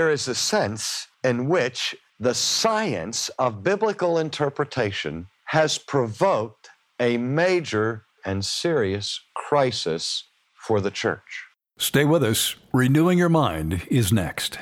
there is a sense in which the science of biblical interpretation has provoked a major and serious crisis for the church. Stay with us. Renewing Your Mind is next.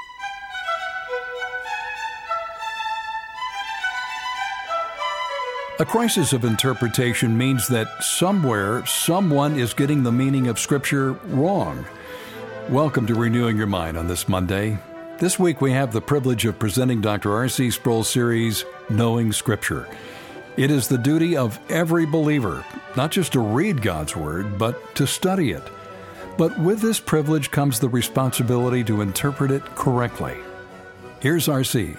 A crisis of interpretation means that somewhere, someone is getting the meaning of Scripture wrong. Welcome to Renewing Your Mind on this Monday. This week we have the privilege of presenting Dr. R.C. Sproul's series, Knowing Scripture. It is the duty of every believer, not just to read God's Word, but to study it. But with this privilege comes the responsibility to interpret it correctly. Here's R.C.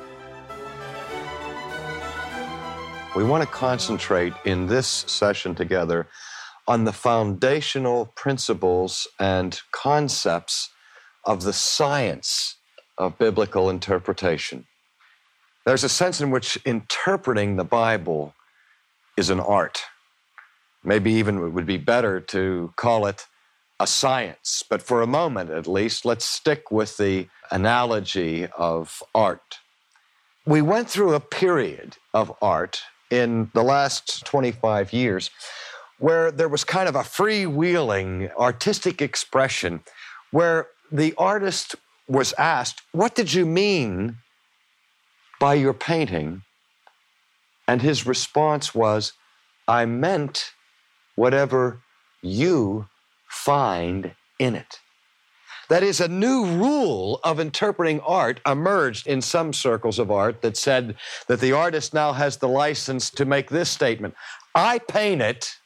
We want to concentrate in this session together on the foundational principles and concepts of the science of biblical interpretation. There's a sense in which interpreting the Bible is an art. Maybe even it would be better to call it a science. But for a moment, at least, let's stick with the analogy of art. We went through a period of art in the last 25 years where there was kind of a freewheeling artistic expression where the artist was asked, "What did you mean by your painting?" And his response was, "I meant whatever you find in it." That is, a new rule of interpreting art emerged in some circles of art that said that the artist now has the license to make this statement: "I paint it,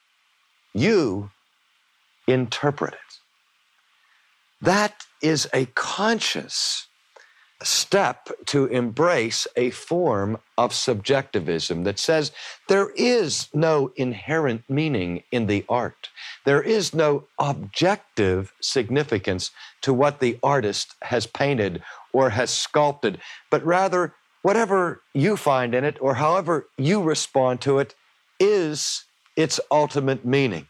you interpret it." That is a conscious step to embrace a form of subjectivism that says there is no inherent meaning in the art. There is no objective significance to what the artist has painted or has sculpted, but rather whatever you find in it or however you respond to it is its ultimate meaning.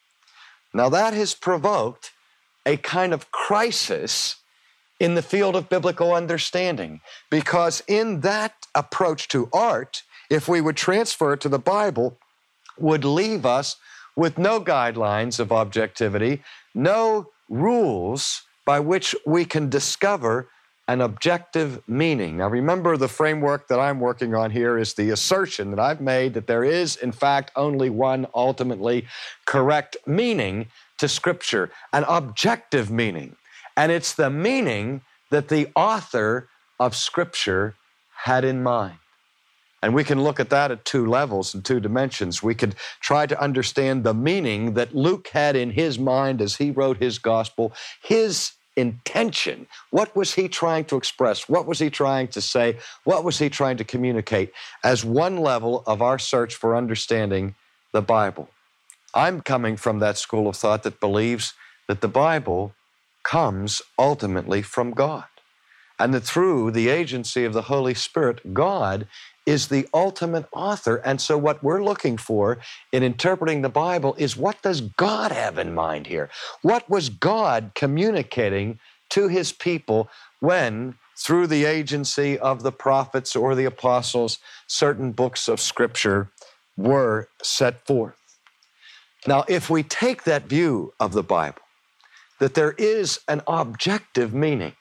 Now that has provoked a kind of crisis in the field of biblical understanding, because in that approach to art, if we would transfer it to the Bible, would leave us with no guidelines of objectivity, no rules by which we can discover an objective meaning. Now remember, the framework that I'm working on here is the assertion that I've made that there is, in fact, only one ultimately correct meaning to Scripture, an objective meaning. And it's the meaning that the author of Scripture had in mind. And we can look at that at two levels and two dimensions. We could try to understand the meaning that Luke had in his mind as he wrote his gospel, his intention. What was he trying to express? What was he trying to say? What was he trying to communicate as one level of our search for understanding the Bible? I'm coming from that school of thought that believes that the Bible comes ultimately from God, and that through the agency of the Holy Spirit, God is the ultimate author. And so what we're looking for in interpreting the Bible is, what does God have in mind here? What was God communicating to his people when, through the agency of the prophets or the apostles, certain books of Scripture were set forth? Now, if we take that view of the Bible, that there is an objective meaning,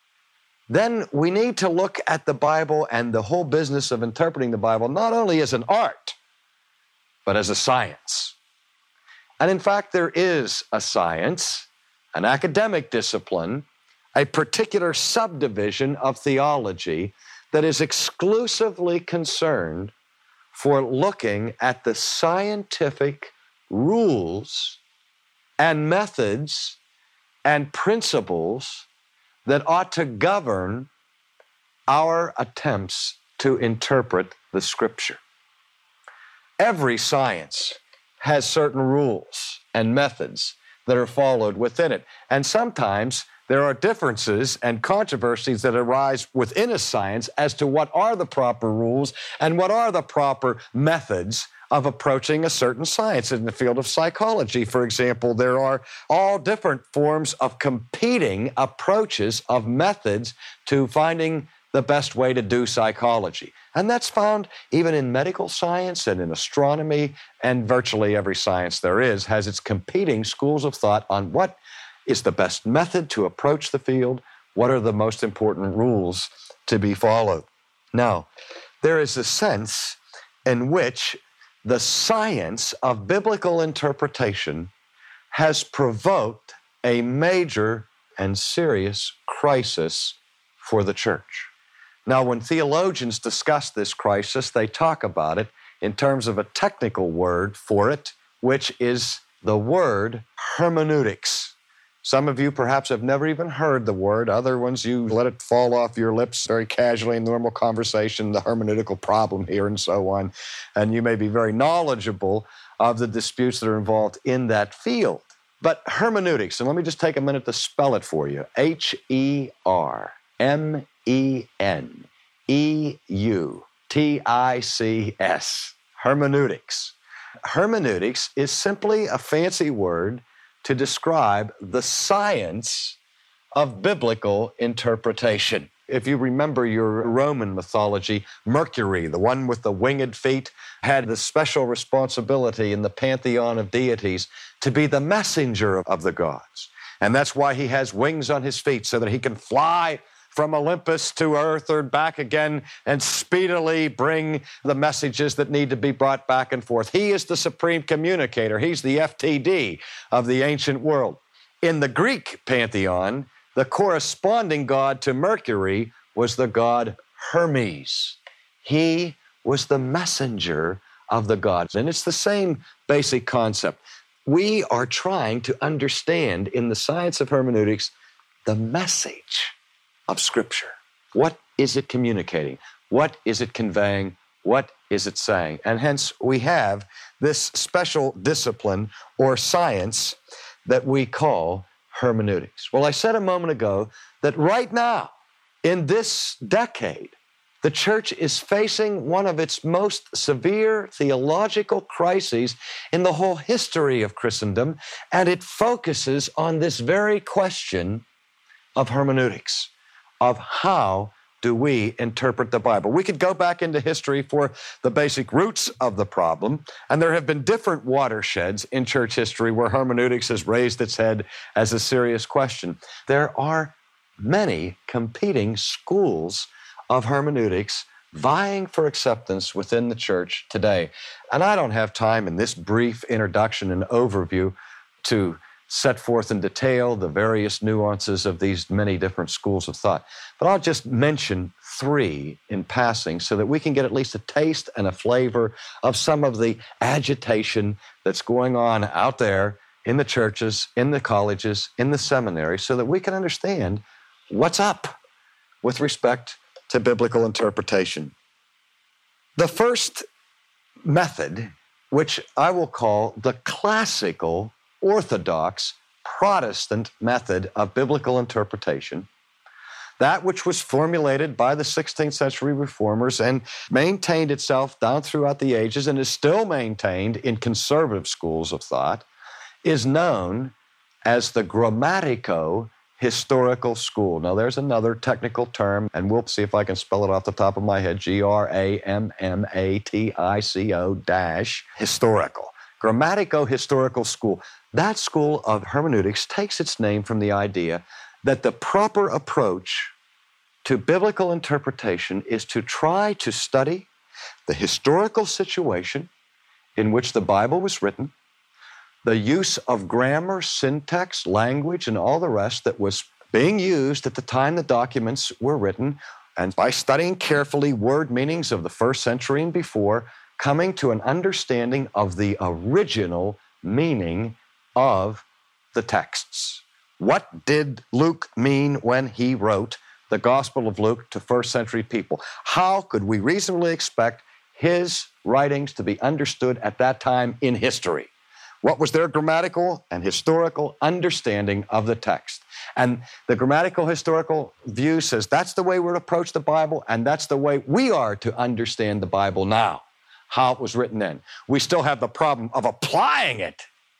then we need to look at the Bible and the whole business of interpreting the Bible not only as an art, but as a science. And in fact, there is a science, an academic discipline, a particular subdivision of theology that is exclusively concerned for looking at the scientific rules and methods and principles that ought to govern our attempts to interpret the Scripture. Every science has certain rules and methods that are followed within it. And sometimes there are differences and controversies that arise within a science as to what are the proper rules and what are the proper methods of approaching a certain science. In the field of psychology, for example, there are all different forms of competing approaches of methods to finding the best way to do psychology. And that's found even in medical science and in astronomy, and virtually every science there is has its competing schools of thought on what is the best method to approach the field, what are the most important rules to be followed. Now, there is a sense in which the science of biblical interpretation has provoked a major and serious crisis for the church. Now, when theologians discuss this crisis, they talk about it in terms of a technical word for it, which is the word hermeneutics. Some of you perhaps have never even heard the word. Other ones, you let it fall off your lips very casually in normal conversation, the hermeneutical problem here and so on. And you may be very knowledgeable of the disputes that are involved in that field. But hermeneutics, and let me just take a minute to spell it for you. Hermeneutics. Hermeneutics. Hermeneutics is simply a fancy word to describe the science of biblical interpretation. If you remember your Roman mythology, Mercury, the one with the winged feet, had the special responsibility in the pantheon of deities to be the messenger of the gods. And that's why he has wings on his feet, so that he can fly from Olympus to earth or back again and speedily bring the messages that need to be brought back and forth. He is the supreme communicator. He's the FTD of the ancient world. In the Greek pantheon, the corresponding god to Mercury was the god Hermes. He was the messenger of the gods. And it's the same basic concept. We are trying to understand in the science of hermeneutics the message of Scripture. What is it communicating? What is it conveying? What is it saying? And hence we have this special discipline or science that we call hermeneutics. Well, I said a moment ago that right now, in this decade, the church is facing one of its most severe theological crises in the whole history of Christendom, and it focuses on this very question of hermeneutics, of how do we interpret the Bible. We could go back into history for the basic roots of the problem, and there have been different watersheds in church history where hermeneutics has raised its head as a serious question. There are many competing schools of hermeneutics vying for acceptance within the church today. And I don't have time in this brief introduction and overview to set forth in detail the various nuances of these many different schools of thought. But I'll just mention three in passing so that we can get at least a taste and a flavor of some of the agitation that's going on out there in the churches, in the colleges, in the seminaries, so that we can understand what's up with respect to biblical interpretation. The first method, which I will call the classical Orthodox Protestant method of biblical interpretation, that which was formulated by the 16th century reformers and maintained itself down throughout the ages and is still maintained in conservative schools of thought, is known as the grammatico-historical school. Now, there's another technical term, and we'll see if I can spell it off the top of my head, grammatico-historical. Grammatico-historical school. That school of hermeneutics takes its name from the idea that the proper approach to biblical interpretation is to try to study the historical situation in which the Bible was written, the use of grammar, syntax, language, and all the rest that was being used at the time the documents were written, and by studying carefully word meanings of the first century and before, coming to an understanding of the original meaning of the texts. What did Luke mean when he wrote the Gospel of Luke to first century people? How could we reasonably expect his writings to be understood at that time in history? What was their grammatical and historical understanding of the text? And the grammatical historical view says that's the way we're to approach the Bible, and that's the way we are to understand the Bible now. how it was written then. We still have the problem of applying it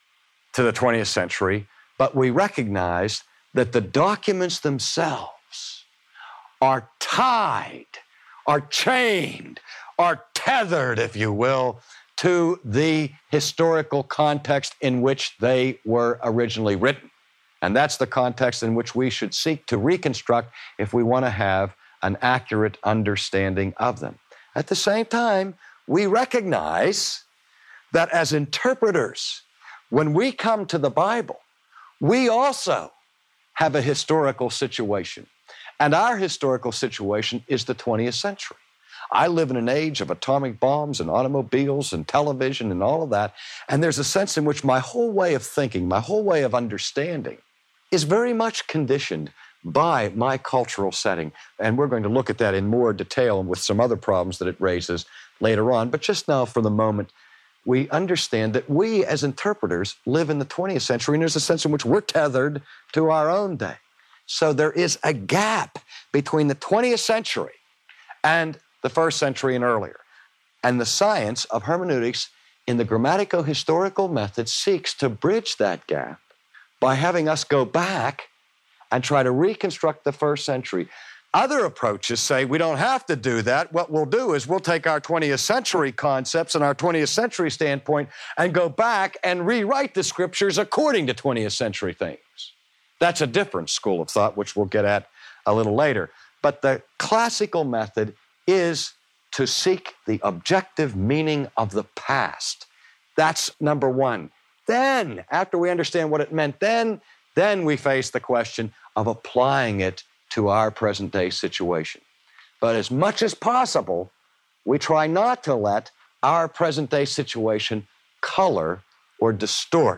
to the 20th century, but we recognize that the documents themselves are tied, are chained, are tethered, if you will, to the historical context in which they were originally written. And that's the context in which we should seek to reconstruct if we want to have an accurate understanding of them. At the same time, we recognize that as interpreters, when we come to the Bible, we also have a historical situation. And our historical situation is the 20th century. I live in an age of atomic bombs and automobiles and television and all of that. And there's a sense in which my whole way of thinking, my whole way of understanding is very much conditioned by my cultural setting. And we're going to look at that in more detail with some other problems that it raises later on. But just now, for the moment, we understand that we as interpreters live in the 20th century, and there's a sense in which we're tethered to our own day. So there is a gap between the 20th century and the first century and earlier. And the science of hermeneutics in the grammatico-historical method seeks to bridge that gap by having us go back and try to reconstruct the first century. Other approaches say we don't have to do that. What we'll do is we'll take our 20th century concepts and our 20th century standpoint and go back and rewrite the scriptures according to 20th century things. That's a different school of thought, which we'll get at a little later. But the classical method is to seek the objective meaning of the past. That's number one. Then, after we understand what it meant then we face the question of applying it to our present-day situation. But as much as possible, we try not to let our present-day situation color or distort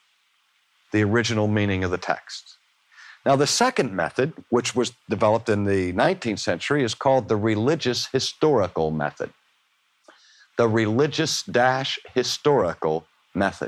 the original meaning of the text. Now, the second method, which was developed in the 19th century, is called the religious historical method. The religious-historical method.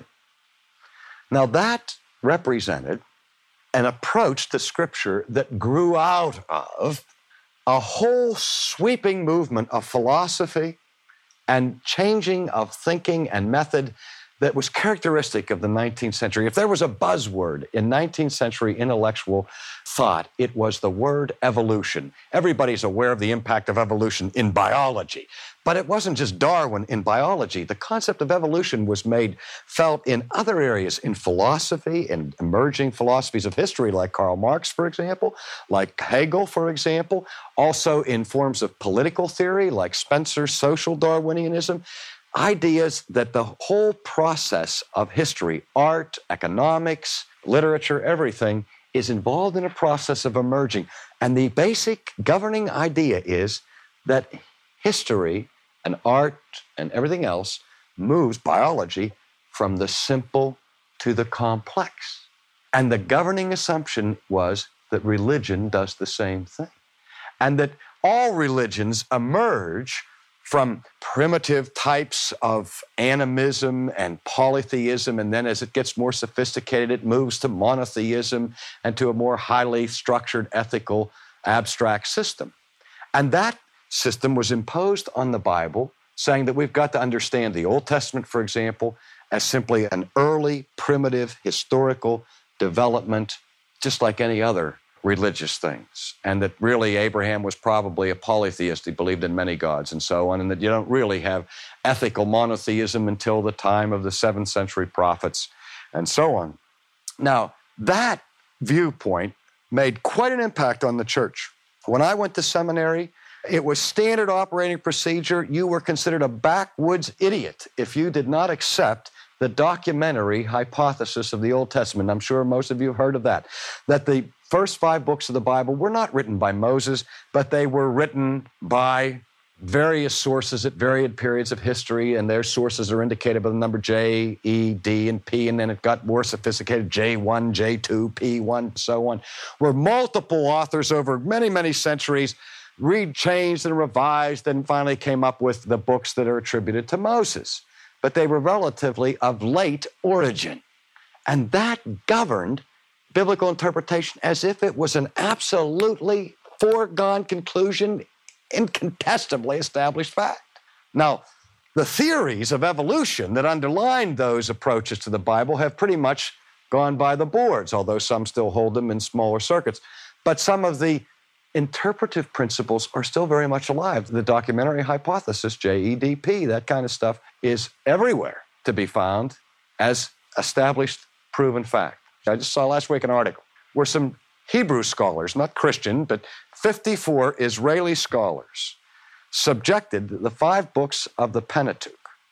Now, that represented an approach to Scripture that grew out of a whole sweeping movement of philosophy and changing of thinking and method that was characteristic of the 19th century. If there was a buzzword in 19th century intellectual thought, it was the word evolution. Everybody's aware of the impact of evolution in biology. But it wasn't just Darwin in biology. The concept of evolution was made felt in other areas, in philosophy, in emerging philosophies of history, like Karl Marx, for example, like Hegel, for example, also in forms of political theory, like Spencer's social Darwinianism. Ideas that the whole process of history, art, economics, literature, everything is involved in a process of emerging. And the basic governing idea is that history and art and everything else moves biology from the simple to the complex. And the governing assumption was that religion does the same thing. And that all religions emerge from primitive types of animism and polytheism, and then as it gets more sophisticated, it moves to monotheism and to a more highly structured, ethical, abstract system. And that system was imposed on the Bible, saying that we've got to understand the Old Testament, for example, as simply an early, primitive, historical development, just like any other religious things, and that really Abraham was probably a polytheist. He believed in many gods and so on, and that you don't really have ethical monotheism until the time of the 7th century prophets and so on. Now, that viewpoint made quite an impact on the church. When I went to seminary, it was standard operating procedure. You were considered a backwoods idiot if you did not accept the documentary hypothesis of the Old Testament. I'm sure most of you have heard of that. That the first 5 books of the Bible were not written by Moses, but they were written by various sources at varied periods of history, and their sources are indicated by the number J, E, D, and P, and then it got more sophisticated, J1, J2, P1, so on, where multiple authors over many, many centuries changed and revised and finally came up with the books that are attributed to Moses. But they were relatively of late origin. And that governed biblical interpretation as if it was an absolutely foregone conclusion, incontestably established fact. Now, the theories of evolution that underline those approaches to the Bible have pretty much gone by the boards, although some still hold them in smaller circuits. But some of the interpretive principles are still very much alive. The documentary hypothesis, JEDP, that kind of stuff is everywhere to be found as established, proven fact. I just saw last week an article where some Hebrew scholars, not Christian, but 54 Israeli scholars, subjected the 5 books of the Pentateuch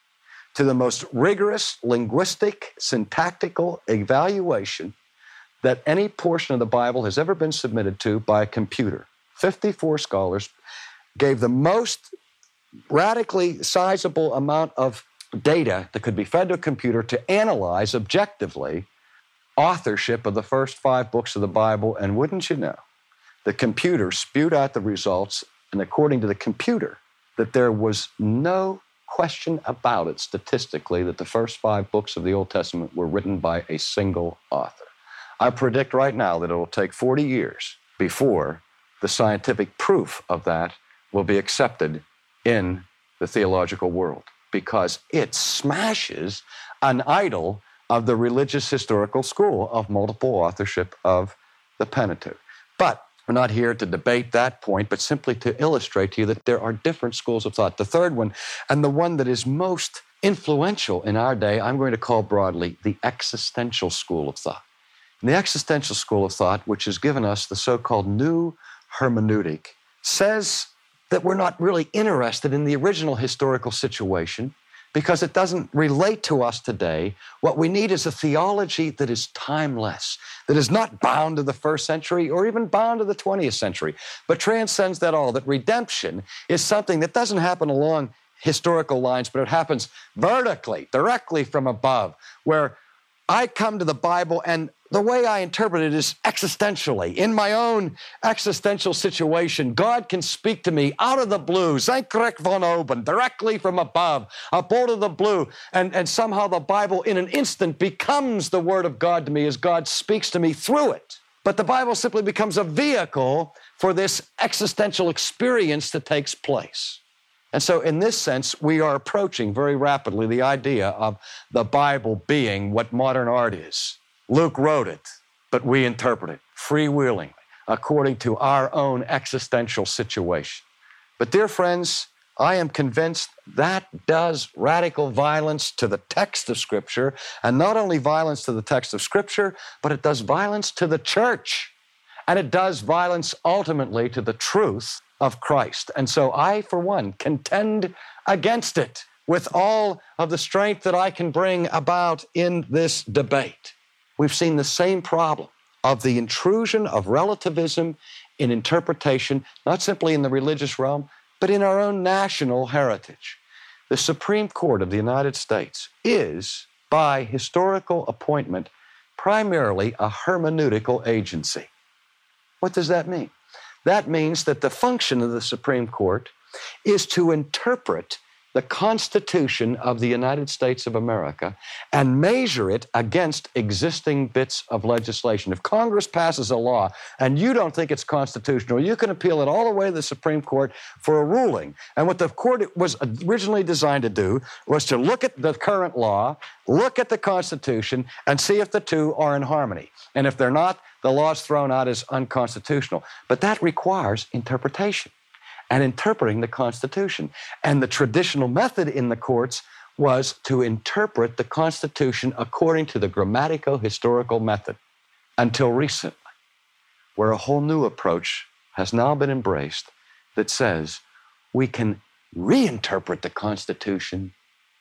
to the most rigorous linguistic, syntactical evaluation that any portion of the Bible has ever been submitted to by a computer. 54 scholars gave the most radically sizable amount of data that could be fed to a computer to analyze objectively authorship of the first 5 books of the Bible, and wouldn't you know, the computer spewed out the results, and according to the computer, that there was no question about it statistically that the first 5 books of the Old Testament were written by a single author. I predict right now that it will take 40 years before the scientific proof of that will be accepted in the theological world, because it smashes an idol of the religious historical school of multiple authorship of the Pentateuch. But we're not here to debate that point, but simply to illustrate to you that there are different schools of thought. The third one, and the one that is most influential in our day, I'm going to call broadly the existential school of thought. And the existential school of thought, which has given us the so-called new hermeneutic, says that we're not really interested in the original historical situation because it doesn't relate to us today. What we need is a theology that is timeless, that is not bound to the first century or even bound to the 20th century, but transcends that all, that redemption is something that doesn't happen along historical lines, but it happens vertically, directly from above, where I come to the Bible and the way I interpret it is existentially. In my own existential situation, God can speak to me out of the blue, senkrecht von oben, directly from above, up out of the blue, and somehow the Bible in an instant becomes the Word of God to me as God speaks to me through it. But the Bible simply becomes a vehicle for this existential experience that takes place. And so in this sense, we are approaching very rapidly the idea of the Bible being what modern art is. Luke wrote it, but we interpret it freewheelingly according to our own existential situation. But dear friends, I am convinced that does radical violence to the text of Scripture, and not only violence to the text of Scripture, but it does violence to the church, and it does violence ultimately to the truth of Christ. And so I, for one, contend against it with all of the strength that I can bring about in this debate. We've seen the same problem of the intrusion of relativism in interpretation, not simply in the religious realm, but in our own national heritage. The Supreme Court of the United States is, by historical appointment, primarily a hermeneutical agency. What does that mean? That means that the function of the Supreme Court is to interpret the Constitution of the United States of America and measure it against existing bits of legislation. If Congress passes a law and you don't think it's constitutional, you can appeal it all the way to the Supreme Court for a ruling. And what the court was originally designed to do was to look at the current law, look at the Constitution, and see if the two are in harmony. And if they're not, the law is thrown out as unconstitutional. But that requires interpretation and interpreting the Constitution. And the traditional method in the courts was to interpret the Constitution according to the grammatico-historical method until recently, where a whole new approach has now been embraced that says we can reinterpret the Constitution.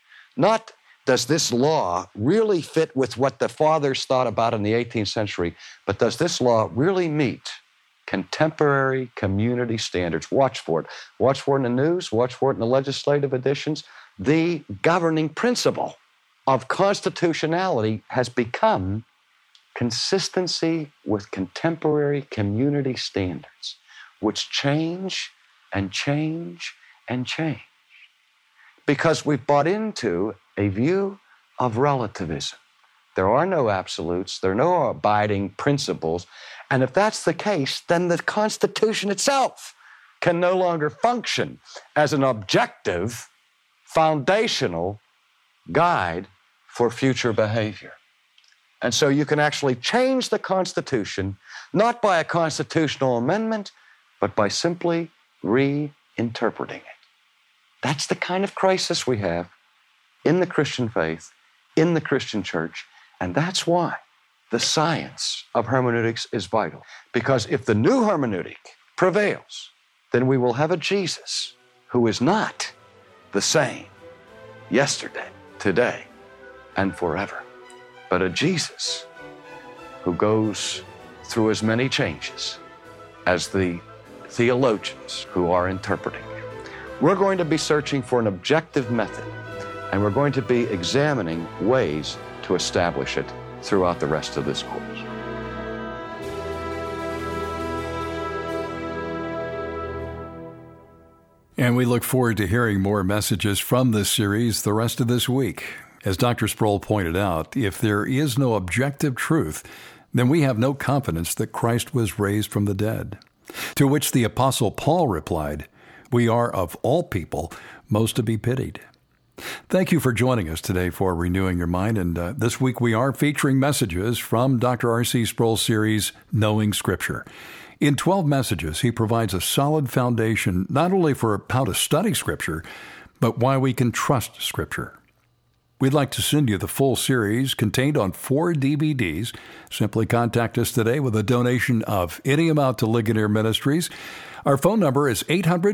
Not does this law really fit with what the fathers thought about in the 18th century, but does this law really meet contemporary community standards? Watch for it. Watch for it in the news. Watch for it in the legislative editions. The governing principle of constitutionality has become consistency with contemporary community standards, which change and change and change. Because we've bought into a view of relativism. There are no absolutes. There are no abiding principles. And if that's the case, then the Constitution itself can no longer function as an objective foundational guide for future behavior. And so you can actually change the Constitution, not by a constitutional amendment, but by simply reinterpreting it. That's the kind of crisis we have in the Christian faith, in the Christian church, and that's why the science of hermeneutics is vital. Because if the new hermeneutic prevails, then we will have a Jesus who is not the same yesterday, today, and forever, but a Jesus who goes through as many changes as the theologians who are interpreting it. We're going to be searching for an objective method, and we're going to be examining ways to establish it throughout the rest of this course. And we look forward to hearing more messages from this series the rest of this week. As Dr. Sproul pointed out, if there is no objective truth, then we have no confidence that Christ was raised from the dead. To which the Apostle Paul replied, "We are of all people most to be pitied." Thank you for joining us today for Renewing Your Mind. And this week we are featuring messages from Dr. R.C. Sproul's series, Knowing Scripture. In 12 messages, he provides a solid foundation not only for how to study Scripture, but why we can trust Scripture. We'd like to send you the full series contained on 4 DVDs. Simply contact us today with a donation of any amount to Ligonier Ministries. Our phone number is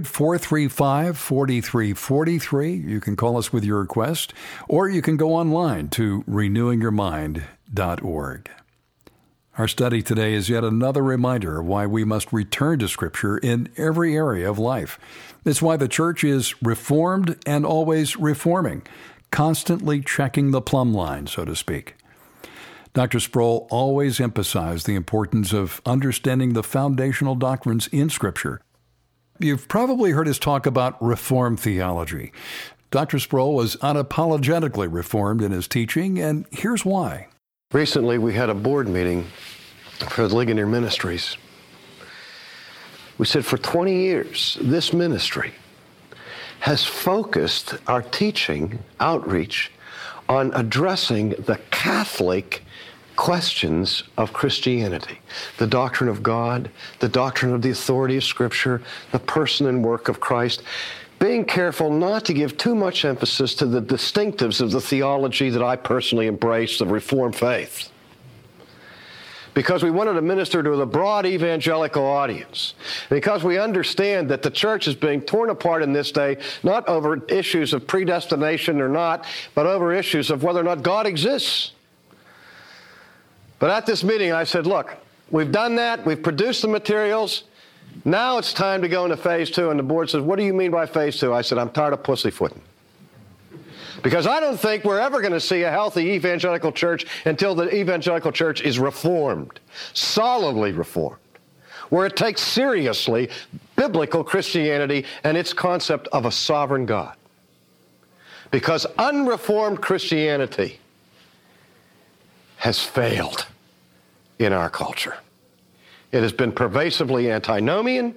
800-435-4343. You can call us with your request, or you can go online to renewingyourmind.org. Our study today is yet another reminder of why we must return to Scripture in every area of life. It's why the church is reformed and always reforming, constantly checking the plumb line, so to speak. Dr. Sproul always emphasized the importance of understanding the foundational doctrines in Scripture. You've probably heard us talk about Reformed theology. Dr. Sproul was unapologetically Reformed in his teaching, and here's why. Recently, we had a board meeting for the Ligonier Ministries. We said for 20 years, this ministry has focused our teaching, outreach, on addressing the Catholic questions of Christianity, the doctrine of God, the doctrine of the authority of Scripture, the person and work of Christ, being careful not to give too much emphasis to the distinctives of the theology that I personally embrace, the Reformed faith. Because we wanted to minister to the broad evangelical audience. Because we understand that the church is being torn apart in this day, not over issues of predestination or not, but over issues of whether or not God exists. But at this meeting, I said, look, we've done that. We've produced the materials. Now it's time to go into phase 2. And the board says, what do you mean by phase 2? I said, I'm tired of pussyfooting. Because I don't think we're ever going to see a healthy evangelical church until the evangelical church is reformed, solidly reformed, where it takes seriously biblical Christianity and its concept of a sovereign God. Because unreformed Christianity has failed in our culture. It has been pervasively antinomian.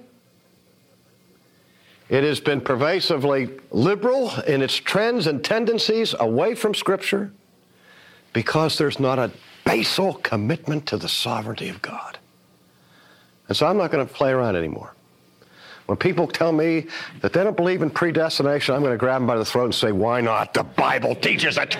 It has been pervasively liberal in its trends and tendencies away from Scripture because there's not a basal commitment to the sovereignty of God. And so I'm not going to play around anymore. When people tell me that they don't believe in predestination, I'm going to grab them by the throat and say, why not? The Bible teaches it.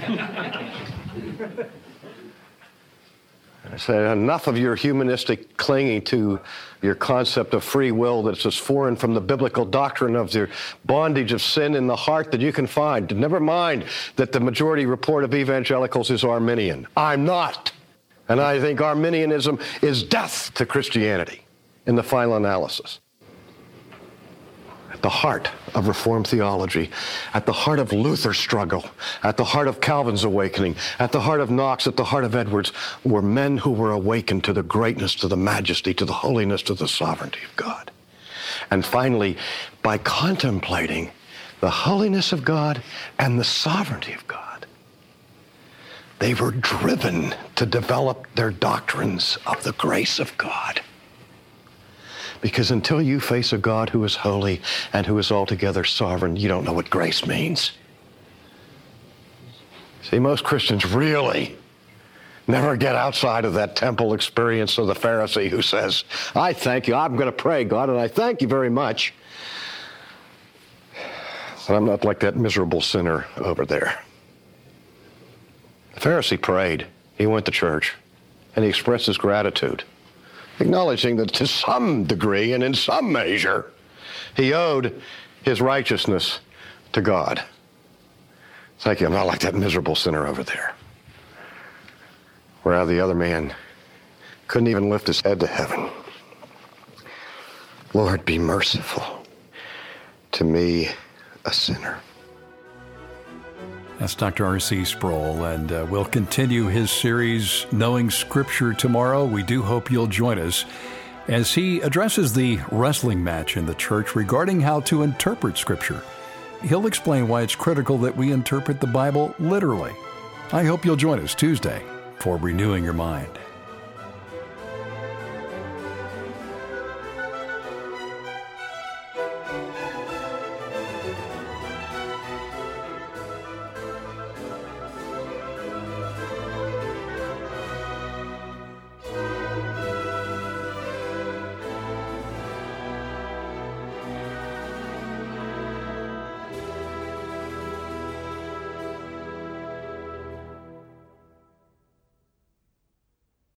I say, enough of your humanistic clinging to your concept of free will that's as foreign from the biblical doctrine of the bondage of sin in the heart that you can find. Never mind that the majority report of evangelicals is Arminian. I'm not. And I think Arminianism is death to Christianity in the final analysis. At the heart of Reformed theology, at the heart of Luther's struggle, at the heart of Calvin's awakening, at the heart of Knox, at the heart of Edwards, were men who were awakened to the greatness, to the majesty, to the holiness, to the sovereignty of God. And finally, by contemplating the holiness of God and the sovereignty of God, they were driven to develop their doctrines of the grace of God. Because until you face a God who is holy and who is altogether sovereign, you don't know what grace means. See, most Christians really never get outside of that temple experience of the Pharisee who says, I thank you, I'm going to pray, God, and I thank you very much. But I'm not like that miserable sinner over there. The Pharisee prayed. He went to church, and he expressed his gratitude, acknowledging that to some degree and in some measure, he owed his righteousness to God. Thank you, I'm not like that miserable sinner over there. Whereas the other man couldn't even lift his head to heaven. Lord, be merciful to me, a sinner. That's Dr. R.C. Sproul, and we'll continue his series, Knowing Scripture, tomorrow. We do hope you'll join us as he addresses the wrestling match in the church regarding how to interpret Scripture. He'll explain why it's critical that we interpret the Bible literally. I hope you'll join us Tuesday for Renewing Your Mind.